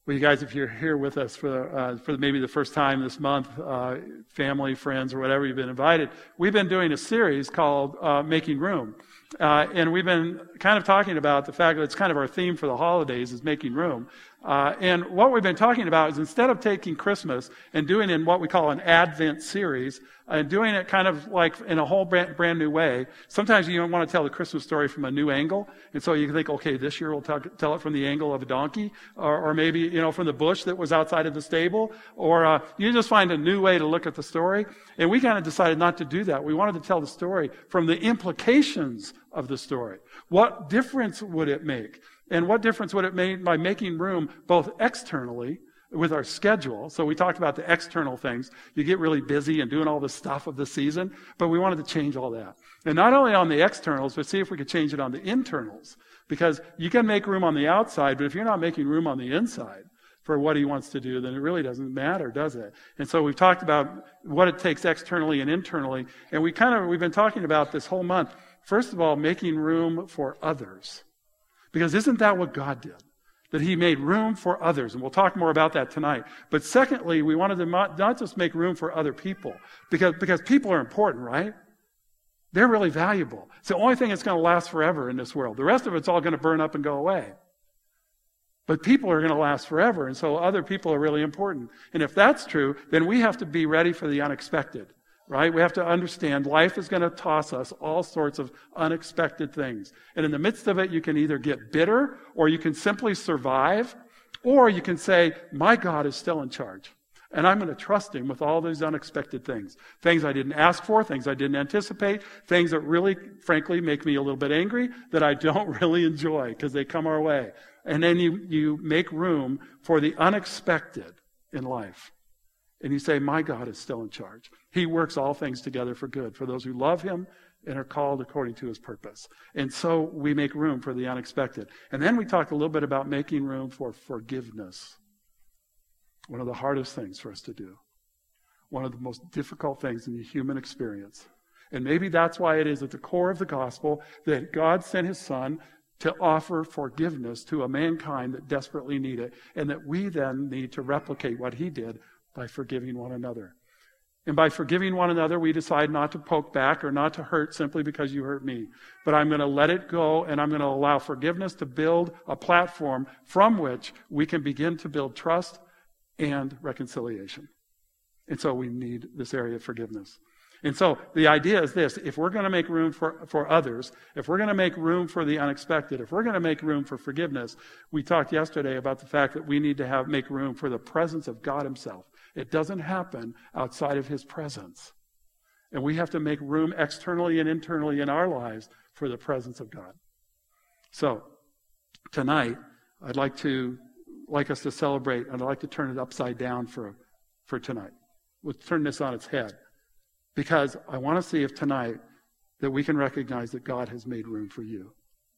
Well, you guys, if you're here with us for maybe the first time this month, family, friends, or whatever, you've been invited, we've been doing a series called Making Room. And we've been kind of talking about the fact that it's kind of our theme for the holidays is making room. And what we've been talking about is instead of taking Christmas and doing it in what we call an Advent series, and doing it kind of like in a whole brand new way, sometimes you want to tell the Christmas story from a new angle. And so you think, okay, this year we'll tell it from the angle of a donkey, or maybe, from the bush that was outside of the stable, or you just find a new way to look at the story. And we kind of decided not to do that. We wanted to tell the story from the implications of the story. What difference would it make? And what difference would it make by making room both externally with our schedule? So we talked about the external things. You get really busy and doing all the stuff of the season, but we wanted to change all that. And not only on the externals, but see if we could change it on the internals. Because you can make room on the outside, but if you're not making room on the inside for what he wants to do, then it really doesn't matter, does it? And so we've talked about what it takes externally and internally. And we've been talking about this whole month. First of all, making room for others. Because isn't that what God did? That he made room for others. And we'll talk more about that tonight. But secondly, we wanted to not just make room for other people. Because people are important, right? They're really valuable. It's the only thing that's going to last forever in this world. The rest of it's all going to burn up and go away. But people are going to last forever. And so other people are really important. And if that's true, then we have to be ready for the unexpected. Right? We have to understand life is going to toss us all sorts of unexpected things. And in the midst of it, you can either get bitter, or you can simply survive, or you can say, my God is still in charge. And I'm going to trust him with all these unexpected things. Things I didn't ask for, things I didn't anticipate, things that really, frankly, make me a little bit angry, that I don't really enjoy because they come our way. And then you make room for the unexpected in life. And you say, my God is still in charge. He works all things together for good for those who love him and are called according to his purpose. And so we make room for the unexpected. And then we talked a little bit about making room for forgiveness. One of the hardest things for us to do. One of the most difficult things in the human experience. And maybe that's why it is at the core of the gospel that God sent his son to offer forgiveness to a mankind that desperately need it. And that we then need to replicate what he did by forgiving one another. And by forgiving one another, we decide not to poke back or not to hurt simply because you hurt me. But I'm going to let it go, and I'm going to allow forgiveness to build a platform from which we can begin to build trust and reconciliation. And so we need this area of forgiveness. And so the idea is this: if we're going to make room for others, if we're going to make room for the unexpected, if we're going to make room for forgiveness, we talked yesterday about the fact that we need to make room for the presence of God himself. It doesn't happen outside of his presence. And we have to make room externally and internally in our lives for the presence of God. So, tonight, I'd like us to celebrate, and I'd like to turn it upside down for tonight. We'll turn this on its head. Because I want to see if tonight that we can recognize that God has made room for you.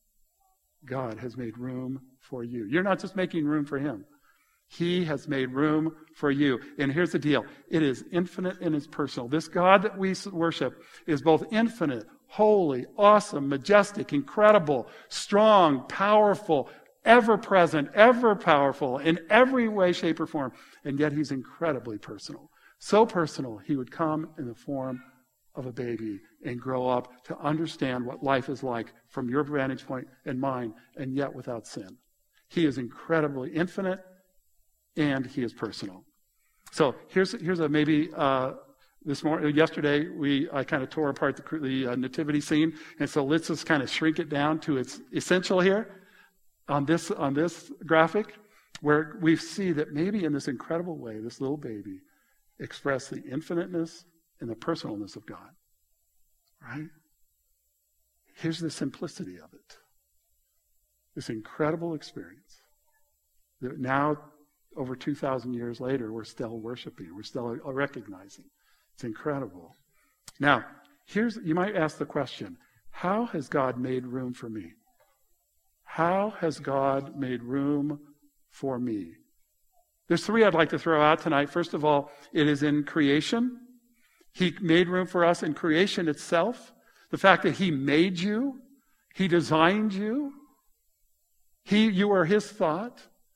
God has made room for you. You're not just making room for him. He has made room for you. And here's the deal. It is infinite and it's personal. This God that we worship is both infinite, holy, awesome, majestic, incredible, strong, powerful, ever-present, ever-powerful in every way, shape, or form. And yet he's incredibly personal. So personal, he would come in the form of a baby and grow up to understand what life is like from your vantage point and mine, and yet without sin. He is incredibly infinite, and he is personal. So here's a maybe yesterday I kind of tore apart the nativity scene, and so let's just kind of shrink it down to its essential here on this graphic, where we see that maybe in this incredible way, this little baby expressed the infiniteness and the personalness of God. Right? Here's the simplicity of it. This incredible experience that now, over 2,000 years later, we're still worshiping. We're still recognizing. It's incredible. Now, you might ask the question, how has God made room for me? How has God made room for me? There's three I'd like to throw out tonight. First of all, it is in creation. He made room for us in creation itself. The fact that he made you, he designed you, you are his thought.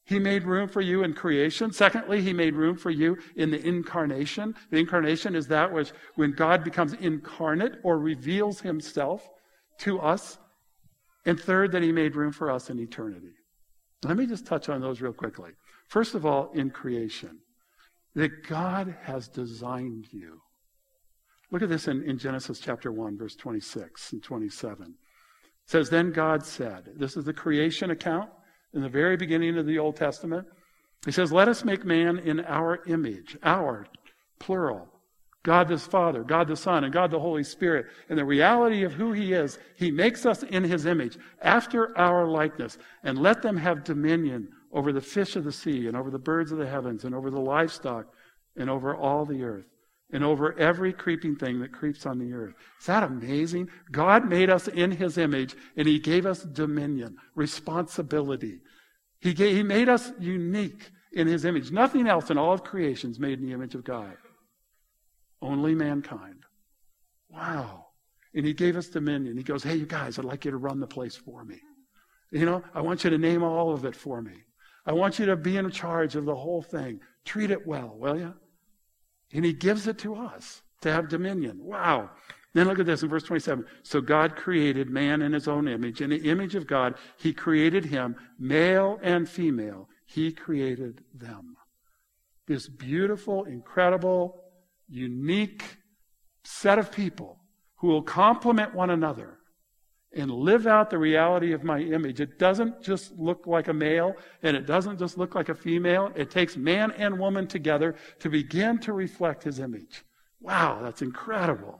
He made room for you in creation. Secondly, he made room for you in the incarnation. The incarnation is that which when God becomes incarnate or reveals himself to us. And third, that he made room for us in eternity. Let me just touch on those real quickly. First of all, in creation, that God has designed you. Look at this in Genesis chapter 1, verse 26 and 27. It says, then God said, this is the creation account in the very beginning of the Old Testament. He says, let us make man in our image, our, plural. God the Father, God the Son, and God the Holy Spirit. And the reality of who he is, he makes us in his image, after our likeness. And let them have dominion over the fish of the sea, and over the birds of the heavens, and over the livestock, and over all the earth, and over every creeping thing that creeps on the earth. Is that amazing? God made us in his image, and he gave us dominion, responsibility. He made us unique in his image. Nothing else in all of creation is made in the image of God. Only mankind. Wow. And he gave us dominion. He goes, hey, you guys, I'd like you to run the place for me. I want you to name all of it for me. I want you to be in charge of the whole thing. Treat it well, will you? And he gives it to us to have dominion. Wow. Then look at this in verse 27. So God created man in his own image. In the image of God, he created him, male and female. He created them. This beautiful, incredible, unique set of people who will complement one another and live out the reality of my image. It doesn't just look like a male, and it doesn't just look like a female. It takes man and woman together to begin to reflect his image. Wow, that's incredible.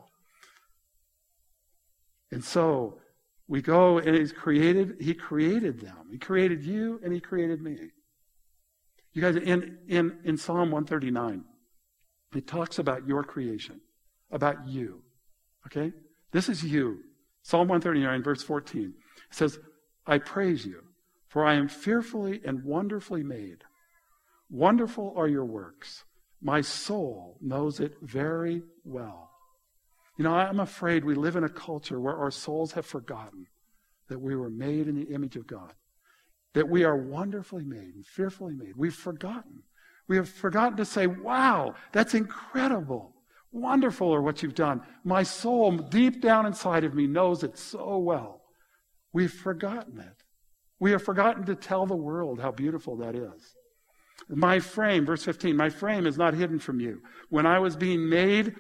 And so we go, and he created them. He created you, and he created me. You guys, in Psalm 139, it talks about your creation, about you. Okay? This is you. Psalm 139, verse 14. It says, I praise you, for I am fearfully and wonderfully made. Wonderful are your works. My soul knows it very well. I'm afraid we live in a culture where our souls have forgotten that we were made in the image of God, that we are wonderfully made and fearfully made. We've forgotten. We have forgotten to say, wow, that's incredible. Wonderful are what you've done. My soul, deep down inside of me, knows it so well. We've forgotten it. We have forgotten to tell the world how beautiful that is. My frame, verse 15, my frame is not hidden from you. When I was being made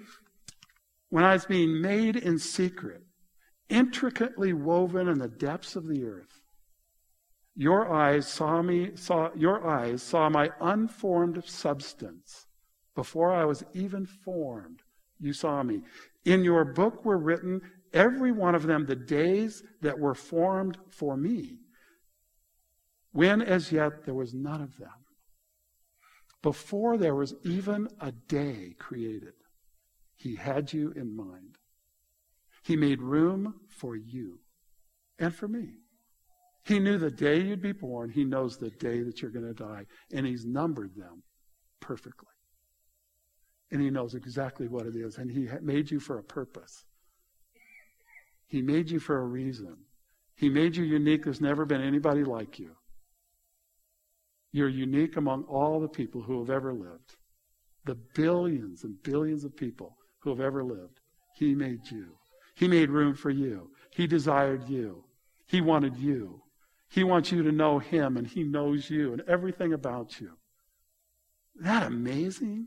in secret, intricately woven in the depths of the earth, your eyes saw my unformed substance. Before I was even formed, you saw me. In your book were written, every one of them, the days that were formed for me, when as yet there was none of them. Before there was even a day created, he had you in mind. He made room for you and for me. He knew the day you'd be born. He knows the day that you're going to die. And he's numbered them perfectly. And he knows exactly what it is. And he made you for a purpose. He made you for a reason. He made you unique. There's never been anybody like you. You're unique among all the people who have ever lived. The billions and billions of people who have ever lived. He made you. He made room for you. He desired you. He wanted you. He wants you to know him, and he knows you and everything about you. Isn't that amazing?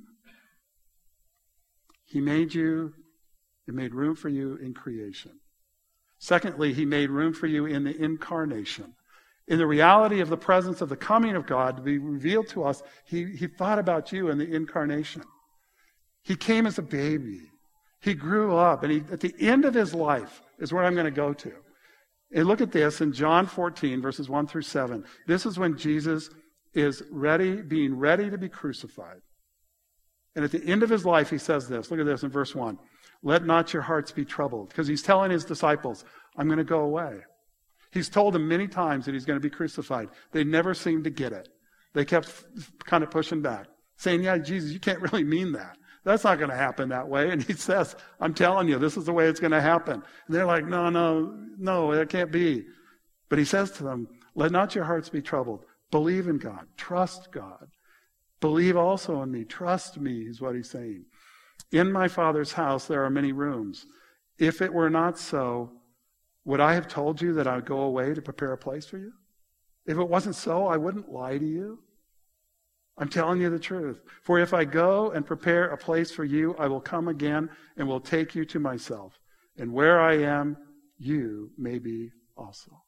He made you and made room for you in creation. Secondly, he made room for you in the incarnation. In the reality of the presence of the coming of God to be revealed to us, he thought about you in the incarnation. He came as a baby. He grew up, and at the end of his life is where I'm going to go to. And look at this in John 14, verses 1 through 7. This is when Jesus is being ready to be crucified. And at the end of his life, he says this. Look at this in verse 1. Let not your hearts be troubled. Because he's telling his disciples, I'm going to go away. He's told them many times that he's going to be crucified. They never seemed to get it. They kept kind of pushing back, saying, yeah, Jesus, you can't really mean that. That's not going to happen that way. And he says, I'm telling you, this is the way it's going to happen. And they're like, no, it can't be. But he says to them, let not your hearts be troubled. Believe in God. Trust God. Believe also in me. Trust me is what he's saying. In my Father's house there are many rooms. If it were not so, would I have told you that I would go away to prepare a place for you? If it wasn't so, I wouldn't lie to you. I'm telling you the truth. For if I go and prepare a place for you, I will come again and will take you to myself. And where I am, you may be also.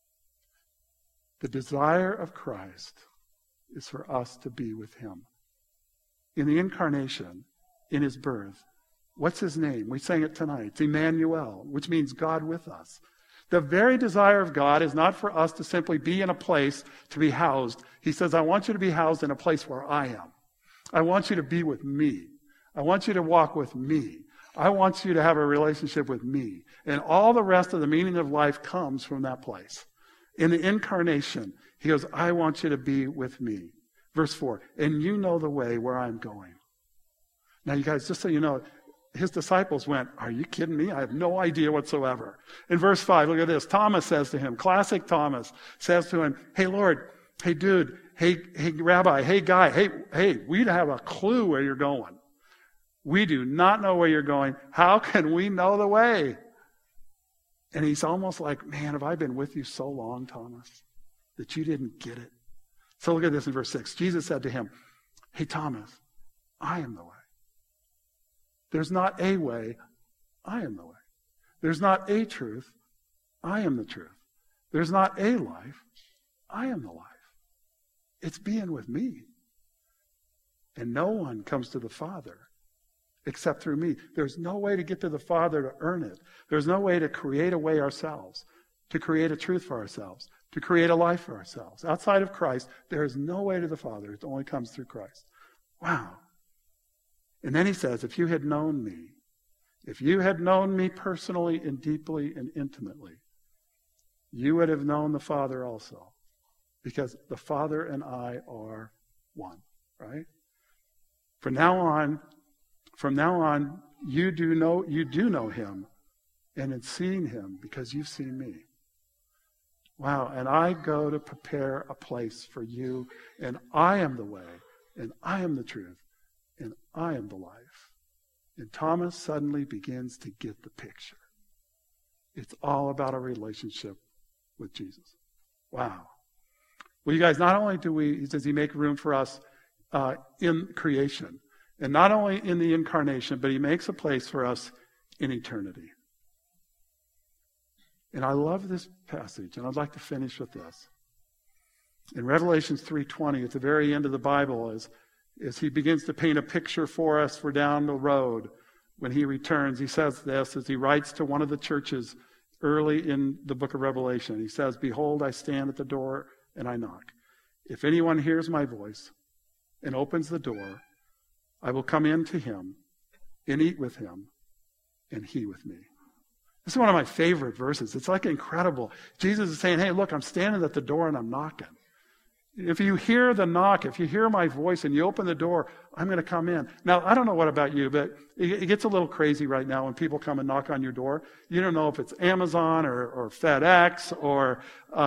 The desire of Christ is for us to be with him. In the incarnation, in his birth, what's his name? We sang it tonight. It's Emmanuel, which means God with us. The very desire of God is not for us to simply be in a place to be housed. He says, I want you to be housed in a place where I am. I want you to be with me. I want you to walk with me. I want you to have a relationship with me. And all the rest of the meaning of life comes from that place. In the incarnation, he goes, I want you to be with me. Verse 4, and you know the way where I'm going. Now, you guys, just so you know, his disciples went, are you kidding me? I have no idea whatsoever. In verse 5, look at this. Thomas says to him, classic Thomas, says to him, hey, Lord, hey, dude, hey, Rabbi, hey, guy, hey, we have a clue where you're going. We do not know where you're going. How can we know the way? And he's almost like, man, have I been with you so long, Thomas, that you didn't get it? So look at this in verse 6. Jesus said to him, hey, Thomas, I am the way. There's not a way, I am the way. There's not a truth, I am the truth. There's not a life, I am the life. It's being with me. And no one comes to the Father except through me. There's no way to get to the Father to earn it. There's no way to create a way ourselves, to create a truth for ourselves, to create a life for ourselves. Outside of Christ, there is no way to the Father. It only comes through Christ. Wow. And then he says, if you had known me personally and deeply and intimately, you would have known the Father also. Because the Father and I are one, right? From now on, you do know him, and in seeing him, because you've seen me. Wow, and I go to prepare a place for you, and I am the way, and I am the truth, and I am the life. And Thomas suddenly begins to get the picture. It's all about a relationship with Jesus. Wow. Well, you guys, not only does he make room for us in creation, and not only in the incarnation, but he makes a place for us in eternity. And I love this passage, and I'd like to finish with this. In Revelation 3:20, at the very end of the Bible, as he begins to paint a picture for us for down the road, when he returns, he says this as he writes to one of the churches early in the book of Revelation. He says, behold, I stand at the door and I knock. If anyone hears my voice and opens the door, I will come in to him and eat with him and he with me. This is one of my favorite verses. It's like incredible. Jesus is saying, hey, look, I'm standing at the door and I'm knocking. If you hear the knock, if you hear my voice and you open the door, I'm going to come in. Now, I don't know what about you, but it gets a little crazy right now when people come and knock on your door. You don't know if it's Amazon or FedEx or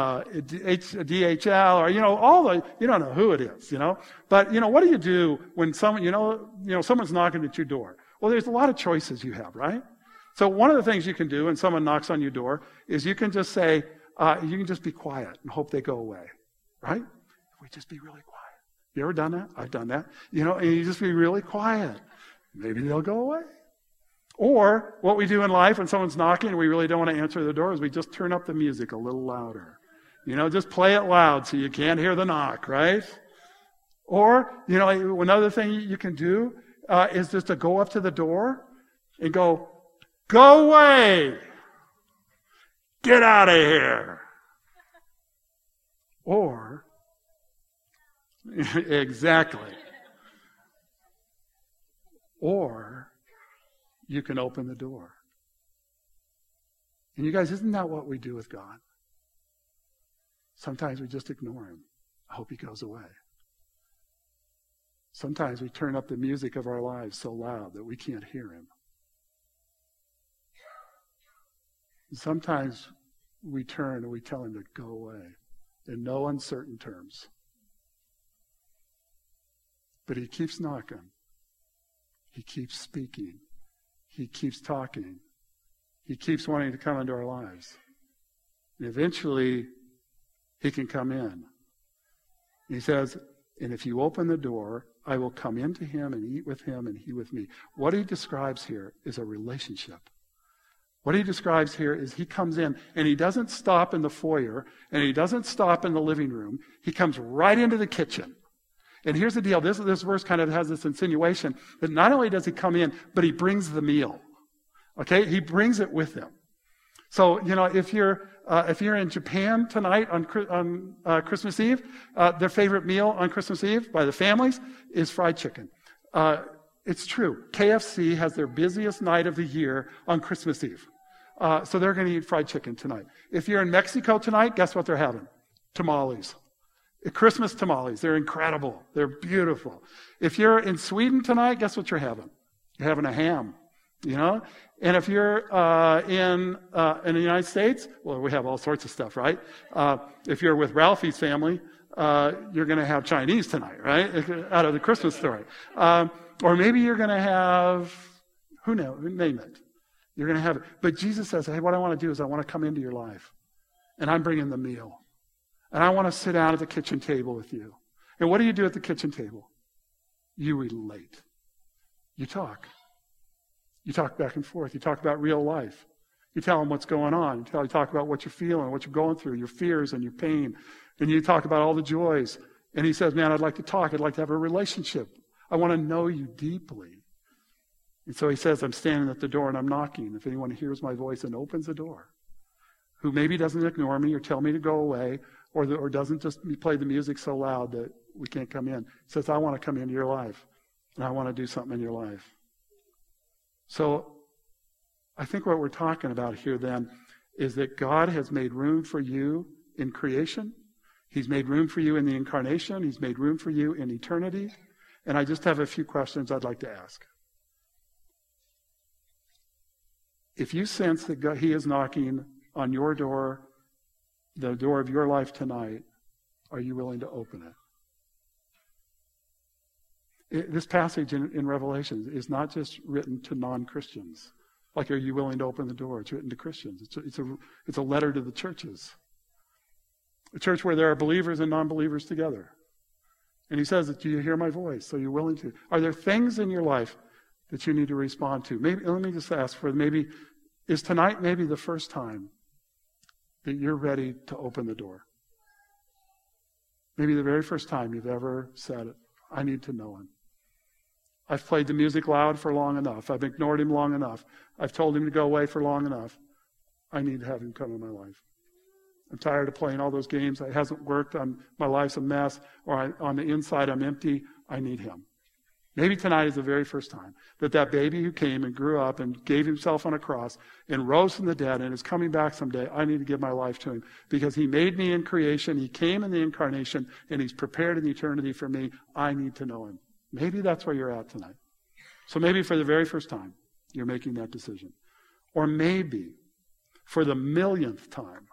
DHL or, you don't know who it is, But, what do you do when someone's knocking at your door? Well, there's a lot of choices you have, right? So one of the things you can do when someone knocks on your door is you can just say, you can just be quiet and hope they go away, right? We just be really quiet. You ever done that? I've done that. And you just be really quiet. Maybe they'll go away. Or what we do in life when someone's knocking and we really don't want to answer the door is we just turn up the music a little louder. Just play it loud so you can't hear the knock, right? Or, another thing you can do is just to go up to the door and go away! Get out of here! Or, exactly. Or, you can open the door. And you guys, isn't that what we do with God? Sometimes we just ignore him. I hope he goes away. Sometimes we turn up the music of our lives so loud that we can't hear him. Sometimes we turn and we tell him to go away in no uncertain terms. But he keeps knocking. He keeps speaking. He keeps talking. He keeps wanting to come into our lives. And eventually, he can come in. He says, and if you open the door, I will come into him and eat with him and he with me. What he describes here is a relationship. What he describes here is he comes in and he doesn't stop in the foyer and he doesn't stop in the living room. He comes right into the kitchen. And here's the deal. This verse kind of has this insinuation that not only does he come in, but he brings the meal. Okay? He brings it with him. So, if you're in Japan tonight on Christmas Eve, their favorite meal on Christmas Eve by the families is fried chicken. It's true. KFC has their busiest night of the year on Christmas Eve. So they're going to eat fried chicken tonight. If you're in Mexico tonight, guess what they're having? Tamales. Christmas tamales. They're incredible. They're beautiful. If you're in Sweden tonight, guess what you're having? You're having a ham. And if you're in the United States, well, we have all sorts of stuff, right? If you're with Ralphie's family, you're going to have Chinese tonight, right? Out of the Christmas story. Or maybe you're going to have, who knows, name it. You're going to have it. But Jesus says, hey, what I want to do is I want to come into your life. And I'm bringing the meal. And I want to sit down at the kitchen table with you. And what do you do at the kitchen table? You relate. You talk. You talk back and forth. You talk about real life. You tell them what's going on. You talk about what you're feeling, what you're going through, your fears and your pain. And you talk about all the joys. And he says, man, I'd like to talk. I'd like to have a relationship. I want to know you deeply. And so he says, I'm standing at the door and I'm knocking. If anyone hears my voice and opens the door, who maybe doesn't ignore me or tell me to go away, or doesn't just play the music so loud that we can't come in, says, I want to come into your life. And I want to do something in your life. So I think what we're talking about here then is that God has made room for you in creation. He's made room for you in the incarnation. He's made room for you in eternity. And I just have a few questions I'd like to ask. If you sense that God, he is knocking on your door, the door of your life tonight, are you willing to open it? This passage in Revelation is not just written to non-Christians. Like, are you willing to open the door? It's written to Christians. It's a letter to the churches. A church where there are believers and non-believers together. And he says, do you hear my voice? So you're willing to. Are there things in your life that you need to respond to? Maybe, let me just ask is tonight maybe the first time that you're ready to open the door? Maybe the very first time you've ever said, I need to know him. I've played the music loud for long enough. I've ignored him long enough. I've told him to go away for long enough. I need to have him come in my life. I'm tired of playing all those games. It hasn't worked. My life's a mess. Or on the inside, I'm empty. I need him. Maybe tonight is the very first time that baby who came and grew up and gave himself on a cross and rose from the dead and is coming back someday, I need to give my life to him because he made me in creation. He came in the incarnation and he's prepared an eternity for me. I need to know him. Maybe that's where you're at tonight. So maybe for the very first time, you're making that decision. Or maybe for the millionth time,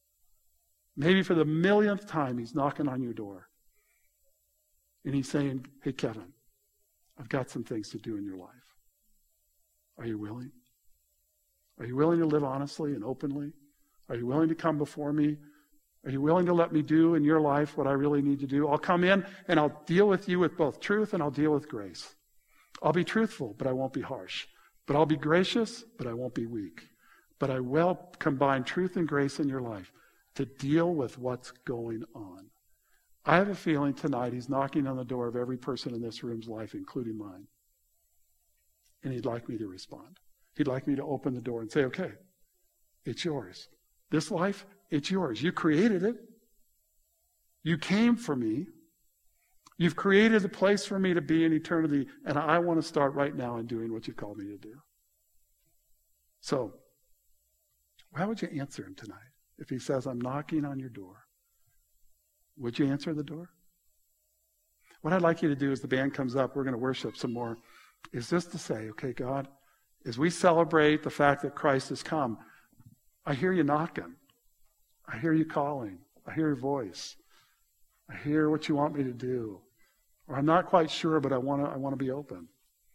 he's knocking on your door. And he's saying, hey, Kevin, I've got some things to do in your life. Are you willing? Are you willing to live honestly and openly? Are you willing to come before me? Are you willing to let me do in your life what I really need to do? I'll come in and I'll deal with you with both truth and I'll deal with grace. I'll be truthful, but I won't be harsh. But I'll be gracious, but I won't be weak. But I will combine truth and grace in your life to deal with what's going on. I have a feeling tonight he's knocking on the door of every person in this room's life, including mine. And he'd like me to respond. He'd like me to open the door and say, okay, it's yours. This life, it's yours. You created it. You came for me. You've created a place for me to be in eternity, and I want to start right now in doing what you've called me to do. So, how would you answer him tonight if he says, I'm knocking on your door? Would you answer the door? What I'd like you to do as the band comes up, we're going to worship some more, is just to say, okay, God, as we celebrate the fact that Christ has come, I hear you knocking. I hear you calling. I hear your voice. I hear what you want me to do. Or I'm not quite sure, but I want to be open.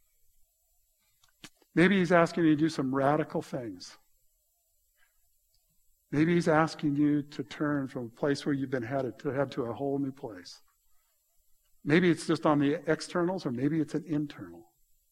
Maybe he's asking you to do some radical things. Maybe he's asking you to turn from a place where you've been headed to head to a whole new place. Maybe it's just on the externals, or maybe it's an internal.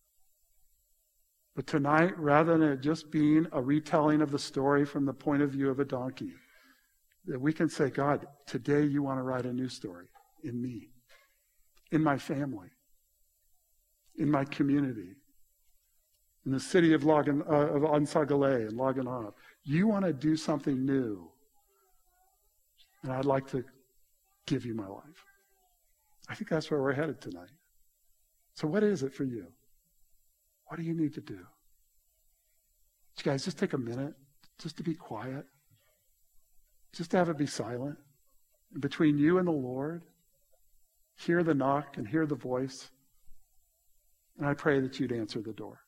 But tonight, rather than it just being a retelling of the story from the point of view of a donkey, that we can say, God, today you want to write a new story in me, in my family, in my community, in the city of Ansagale and Laganab. You want to do something new, and I'd like to give you my life. I think that's where we're headed tonight. So what is it for you? What do you need to do? You guys, just take a minute just to be quiet. Just to have it be silent. And between you and the Lord, hear the knock and hear the voice. And I pray that you'd answer the door.